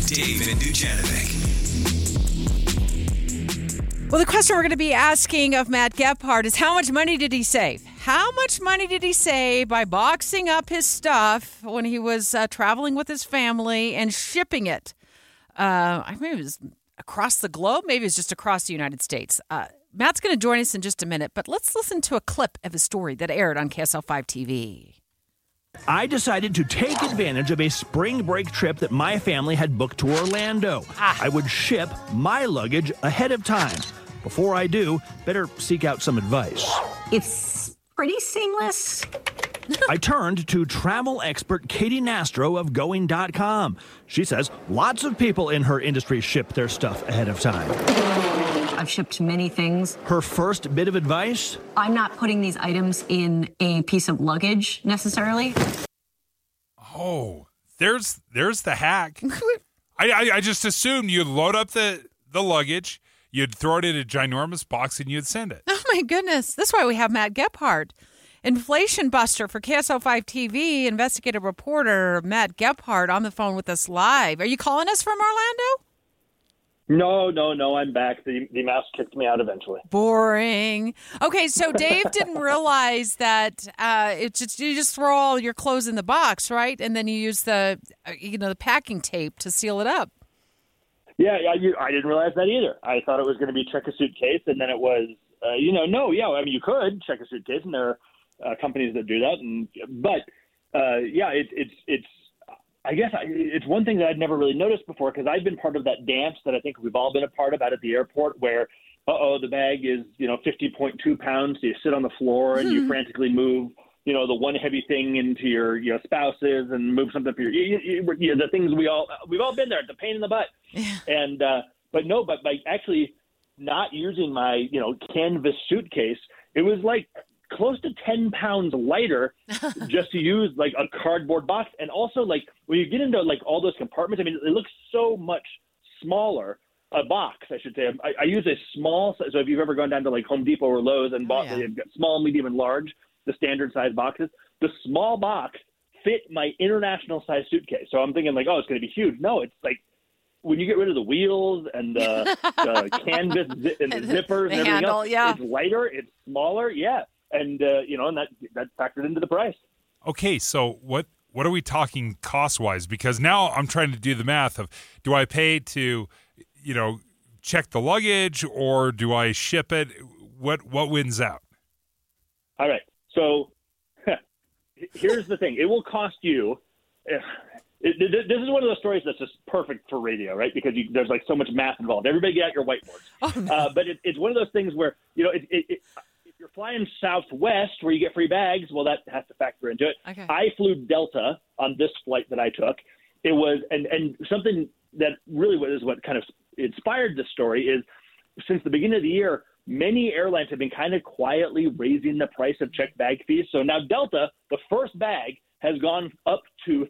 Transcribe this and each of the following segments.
Dave and Dujanovic. Well, the question we're going to be asking of Matt Gephardt is how much money did he save? How much money did he save by boxing up his stuff when he was traveling with his family and shipping it? I mean, it was across the globe. Maybe it was just across the United States. Matt's going to join us in just a minute, but let's listen to a clip of his story that aired on KSL5 TV. I decided to take advantage of a spring break trip that my family had booked to Orlando. I would ship my luggage ahead of time. Before I do, better seek out some advice. It's pretty seamless. I turned to travel expert Katie Nastro of Going.com. She says lots of people in her industry ship their stuff ahead of time. I've shipped many things. Her first bit of advice? I'm not putting these items in a piece of luggage necessarily. Oh, there's the hack. I just assumed you'd load up the luggage, you'd throw it in a ginormous box, and you'd send it. Oh, my goodness. That's why we have Matt Gephardt. Inflation buster for KSL5 TV, investigative reporter Matt Gephardt on the phone with us live. Are you calling us from Orlando? No, I'm back. The mouse kicked me out eventually. Boring. Okay, so Dave didn't realize that it's just you just throw all your clothes in the box, right? And then you use the the packing tape to seal it up. Yeah, I didn't realize that either. I thought it was going to be check a suitcase, and then it was, I mean, you could check a suitcase, and there are companies that do that, I guess it's one thing that I'd never really noticed before because I've been part of that dance that I think we've all been a part of out at the airport where, the bag is, 50.2 pounds. So you sit on the floor and you frantically move, the one heavy thing into your spouses and move something for the things we've all been there. It's a pain in the butt. And, but by actually not using my, canvas suitcase, it was like close to 10 pounds lighter just to use like a cardboard box. And also like when you get into like all those compartments, I mean, it looks so much smaller. A box, I should say. I use a small, so if you've ever gone down to like Home Depot or Lowe's and bought they've got small, medium, and large, the standard size boxes, the small box fit my international size suitcase. So I'm thinking like, it's going to be huge. No, it's like when you get rid of the wheels and the canvas and the zippers and everything handle, else, it's lighter, it's smaller, and and that factored into the price. Okay, so what are we talking cost-wise? Because now I'm trying to do the math of, do I pay to, check the luggage or do I ship it? What wins out? All right, so here's the thing. It will cost you this is one of those stories that's just perfect for radio, right? Because there's like so much math involved. Everybody get out your whiteboards. Oh, no. But it's one of those things where, if you're flying Southwest where you get free bags, well, that has to factor into it. Okay. I flew Delta on this flight that I took. It was, and something that really was what kind of inspired this story is since the beginning of the year, many airlines have been kind of quietly raising the price of checked bag fees. So now Delta, the first bag, has gone up to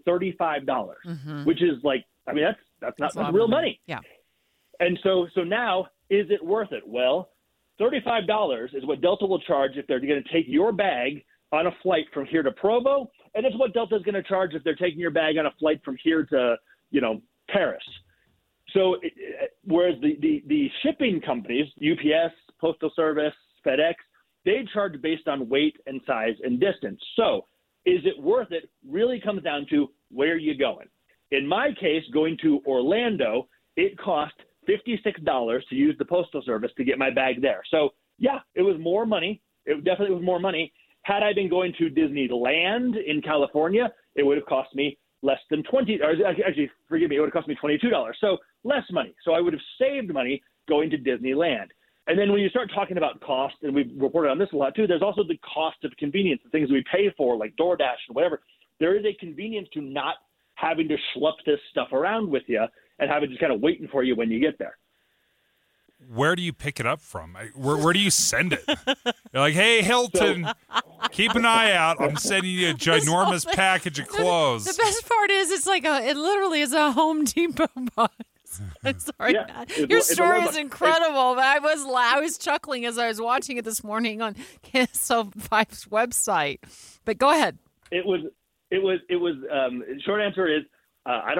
$35, which is like, I mean, that's not real money. Yeah. And so now, is it worth it? Well, $35 is what Delta will charge if they're going to take your bag on a flight from here to Provo, and it's what Delta is going to charge if they're taking your bag on a flight from here to, Paris. So whereas the shipping companies, UPS, Postal Service, FedEx, they charge based on weight and size and distance. So is it worth it really comes down to where you're going. In my case, going to Orlando, it cost $56 to use the Postal Service to get my bag there. So, yeah, it was more money. It definitely was more money. Had I been going to Disneyland in California, it would have cost me less than $20. Actually, forgive me, it would have cost me $22. So less money. So I would have saved money going to Disneyland. And then when you start talking about cost, and we've reported on this a lot too, there's also the cost of convenience, the things we pay for, like DoorDash and whatever. There is a convenience to not having to schlepp this stuff around with you and have it just kind of waiting for you when you get there. Where do you pick it up from? Where do you send it? You're like, hey, Hilton, keep an eye out. I'm sending you a ginormous package of clothes. The best part is it literally is a Home Depot box. I'm sorry, Matt. Your story is incredible. But I was chuckling as I was watching it this morning on KSL5's website. But go ahead. It was. Short answer is I don't know.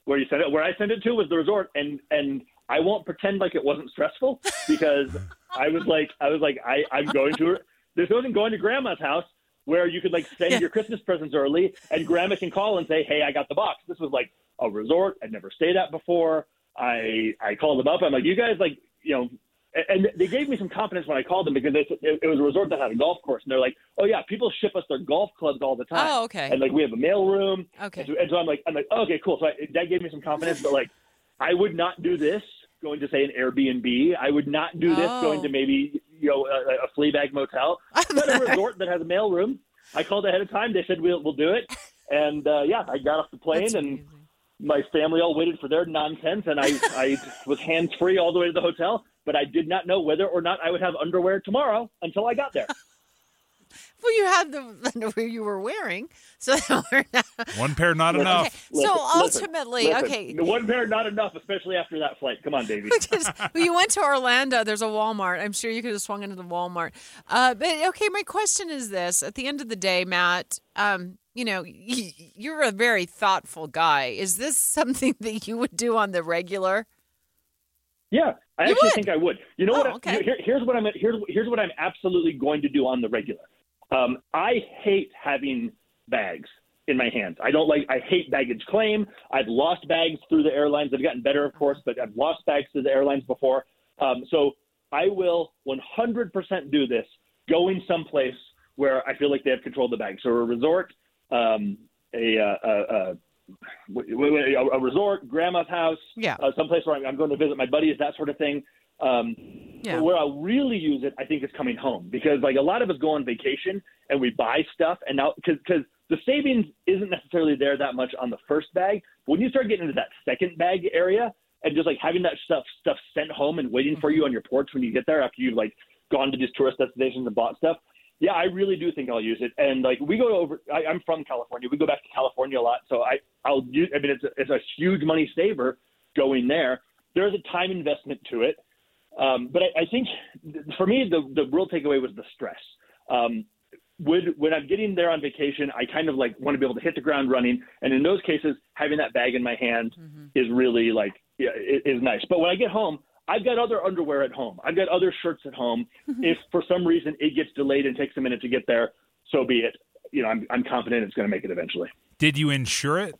where you sent it. Where I sent it to was the resort, and I won't pretend like it wasn't stressful because I'm going to her. This wasn't going to grandma's house where you could like send your Christmas presents early and grandma can call and say, hey, I got the box. This was like a resort I'd never stayed at before. I called them up. I'm like, you guys like, and they gave me some confidence when I called them because it was a resort that had a golf course. And they're like, oh yeah, people ship us their golf clubs all the time. Oh, okay. And like, we have a mail room. Okay. And so I'm like, oh, okay, cool. So that gave me some confidence, but like, I would not do this going to say an Airbnb. I would not do this going to maybe, a Fleabag motel, but a resort that has a mail room. I called ahead of time. They said, we'll do it. And I got off the plane. That's and amazing. My family all waited for their nonsense, and I was hands-free all the way to the hotel, but I did not know whether or not I would have underwear tomorrow until I got there. Well, you had the underwear you were wearing, so one pair not enough. Okay. So ultimately, okay, one pair not enough, especially after that flight. Come on, Davey. Well, you went to Orlando. There's a Walmart. I'm sure you could have swung into the Walmart. But okay, my question is this: at the end of the day, Matt, you're a very thoughtful guy. Is this something that you would do on the regular? Yeah, I actually think I would. You know what? Okay. Here's what I'm absolutely going to do on the regular. I hate having bags in my hands. I hate baggage claim. I've lost bags through the airlines. They've gotten better, of course, but I've lost bags through the airlines before. So I will 100% do this going someplace where I feel like they have control of the bag. So a resort, a resort, grandma's house, someplace where I'm going to visit my buddies, that sort of thing. Where I'll really use it, I think, is coming home because like a lot of us go on vacation and we buy stuff, and now because the savings isn't necessarily there that much on the first bag. But when you start getting into that second bag area and just like having that stuff sent home and waiting for you on your porch when you get there after you've like gone to these tourist destinations and bought stuff. Yeah, I really do think I'll use it. And like we go over, I'm from California. We go back to California a lot, so I'll use. I mean, it's a huge money saver going there. There's a time investment to it. But I think for me, the real takeaway was the stress. When I'm getting there on vacation, I kind of like want to be able to hit the ground running. And in those cases, having that bag in my hand is really like, is nice. But when I get home, I've got other underwear at home. I've got other shirts at home. If for some reason it gets delayed and takes a minute to get there, so be it. I'm confident it's going to make it eventually. Did you insure it?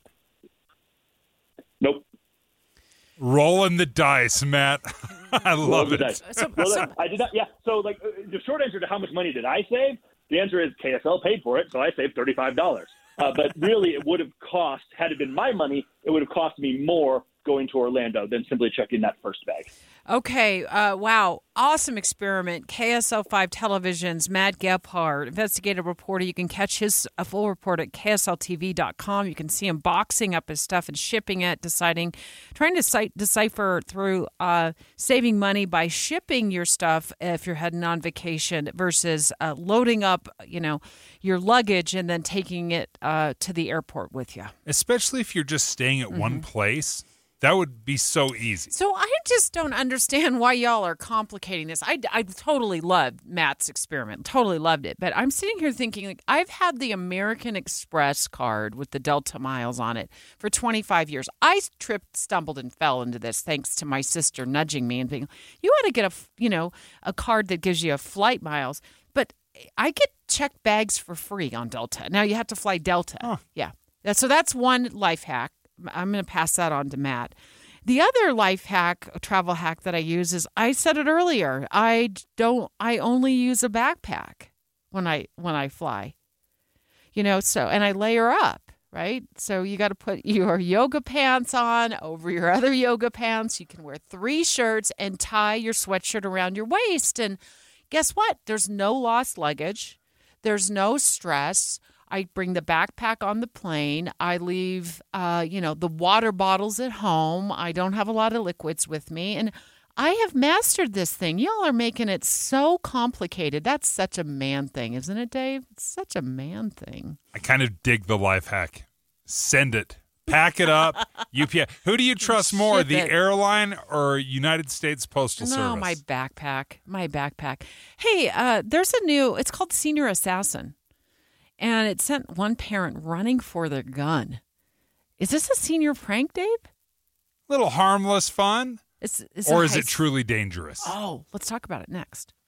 Nope. Rolling the dice, Matt. I love it. I did not. Yeah. So, like, the short answer to how much money did I save? The answer is KSL paid for it, so I saved $35. But really, it would have cost, had it been my money, it would have cost me more going to Orlando than simply checking that first bag. Okay. Wow. Awesome experiment. KSL5 Television's Matt Gephardt, investigative reporter. You can catch his full report at KSLTV.com. You can see him boxing up his stuff and shipping it, trying to decipher through saving money by shipping your stuff if you're heading on vacation versus loading up, your luggage and then taking it to the airport with you. Especially if you're just staying at one place. That would be so easy. So I just don't understand why y'all are complicating this. I totally loved Matt's experiment. Totally loved it. But I'm sitting here thinking, like, I've had the American Express card with the Delta miles on it for 25 years. I tripped, stumbled, and fell into this thanks to my sister nudging me and being, you ought to get a card that gives you a flight miles. But I get checked bags for free on Delta. Now you have to fly Delta. Huh. Yeah. So that's one life hack. I'm going to pass that on to Matt. The other life hack, travel hack that I use is, I said it earlier, I only use a backpack when I fly. So, and I layer up, right? So you got to put your yoga pants on over your other yoga pants. You can wear 3 shirts and tie your sweatshirt around your waist. And guess what? There's no lost luggage. There's no stress. I bring the backpack on the plane. I leave, the water bottles at home. I don't have a lot of liquids with me. And I have mastered this thing. Y'all are making it so complicated. That's such a man thing, isn't it, Dave? It's such a man thing. I kind of dig the life hack. Send it. Pack it up. UPS. Who do you trust more, the airline or United States Postal Service? No, my backpack. Hey, there's it's called Senior Assassin. And it sent one parent running for their gun. Is this a senior prank, Dave? Little harmless fun. It's or a is high it truly dangerous? Oh, let's talk about it next.